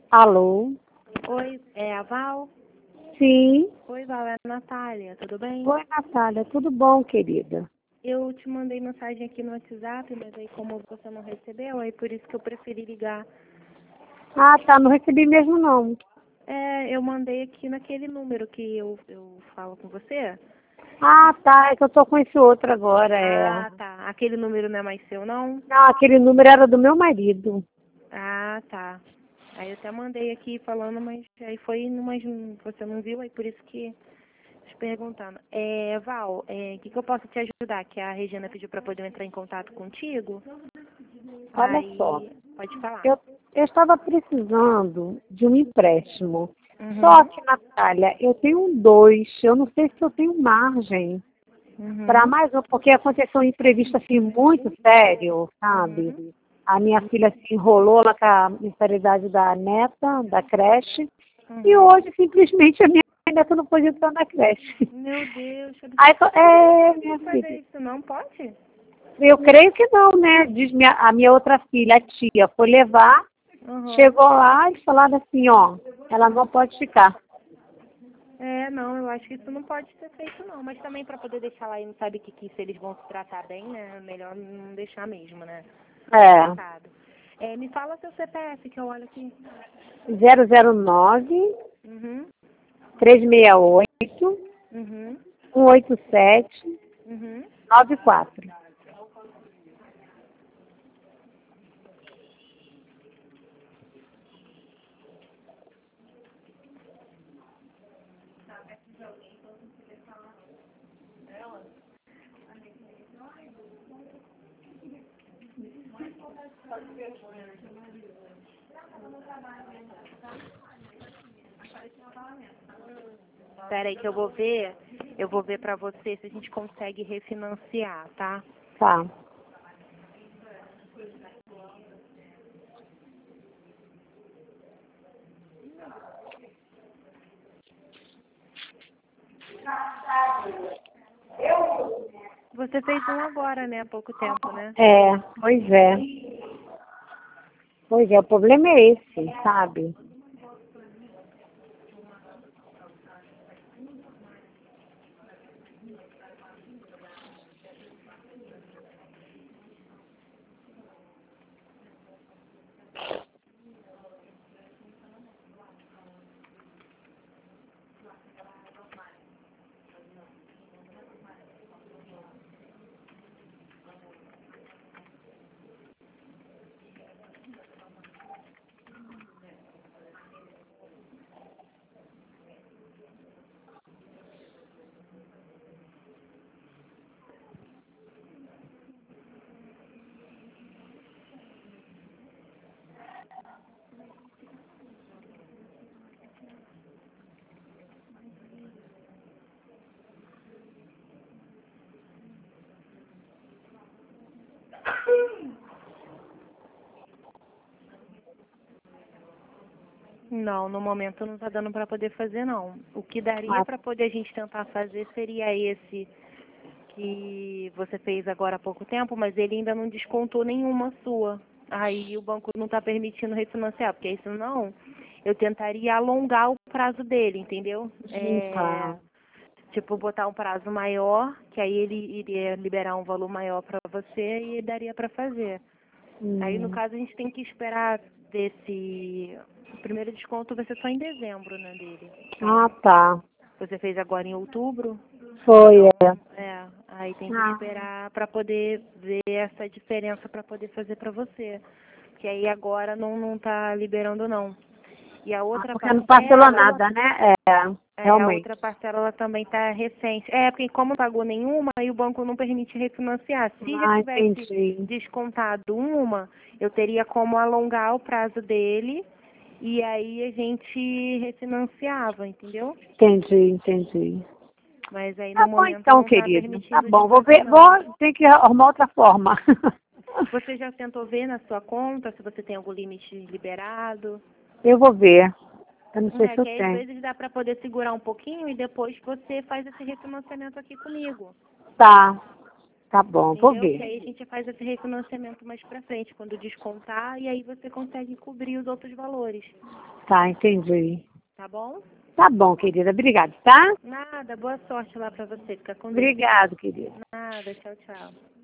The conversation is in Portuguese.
Alô? Oi, é a Val? Sim. Oi, Val, é a Natália, tudo bem? Oi, Natália. Tudo bom, querida? Eu te mandei mensagem aqui no WhatsApp, mas aí como você não recebeu, aí por isso que eu preferi ligar. Ah, tá. Não recebi mesmo, não. Eu mandei aqui naquele número que eu falo com você. Ah, tá. É que eu tô com esse outro agora, Ah, tá. Aquele número não é mais seu, não? Não, aquele número era do meu marido. Ah, tá. Aí eu até mandei aqui falando, mas aí foi, mas você não viu, aí por isso que te perguntando. Val, o que eu posso te ajudar? Que a Regina pediu para poder entrar em contato contigo. Olha só. Aí, pode falar. Eu estava precisando de um empréstimo. Só Uhum, que, Natália, eu tenho dois. Eu não sei se eu tenho margem para uhum, mais um, porque aconteceu um imprevisto assim muito sério, sabe? uhum, A minha filha se enrolou lá com a mensalidade da neta, da creche, e uhum. hoje simplesmente a minha neta não pôde entrar na creche. Meu Deus, que Aí, absurdo. Mas não pode minha fazer filha, isso, não pode? eu creio que não, né? Diz a minha outra filha, a tia, foi levar, Uhum. chegou lá e falaram assim, ó, ela não pode ficar. Não, eu acho que isso não pode ser feito, não. Mas também para poder deixar lá e não sabe que se eles vão se tratar bem, né? É melhor não deixar mesmo, né? É, Complicado. Me fala seu CPF que eu olho aqui. 009 Uhum, 368 uhum, 187 uhum. 94. Espera aí que eu vou ver para você se a gente consegue refinanciar, tá? Tá. Você fez um agora, né? Há pouco tempo, né? É, pois é. Pois é, o problema é esse, sabe? Não, no momento não tá dando para poder fazer, não. O que daria Ah, para poder a gente tentar fazer seria esse que você fez agora há pouco tempo, mas ele ainda não descontou nenhuma sua. Aí o banco não está permitindo refinanciar, porque senão eu tentaria alongar o prazo dele, entendeu? tá. Tipo, botar um prazo maior, que aí ele iria liberar um valor maior para você e daria para fazer. Aí, no Hum. caso, a gente tem que esperar desse... O primeiro desconto vai ser só em dezembro, né, dele. Ah, Então, tá. você fez agora em outubro, Foi, então, é. aí tem que Ah, esperar para poder ver essa diferença para poder fazer para você. Porque aí agora não tá liberando, não. E a outra porque não parcelou parcela, nada, né? É, a realmente. outra parcela ela também tá recente. Porque como não pagou nenhuma, aí o banco não permite refinanciar. Se já Ah, tivesse entendi. descontado uma, eu teria como alongar o prazo dele e aí a gente refinanciava, entendeu? Entendi. Mas aí Tá no bom momento então, não está querido. Tá permitindo de bom, vou fazer, ver, não. tem que arrumar outra forma. Você já tentou ver na sua conta se você tem algum limite liberado? Eu vou ver. Eu não sei se eu Que aí, às tenho. vezes dá para poder segurar um pouquinho e depois você faz esse refinanciamento aqui comigo. Tá. Tá bom, vou Entendeu? ver. Que aí a gente faz esse refinanciamento mais pra frente, quando descontar, e aí você consegue cobrir os outros valores. Tá, entendi. Tá bom? Tá bom, querida. Obrigada, tá? Nada, boa sorte lá pra você. Fica com Deus. Obrigado, querida. Nada, tchau, tchau.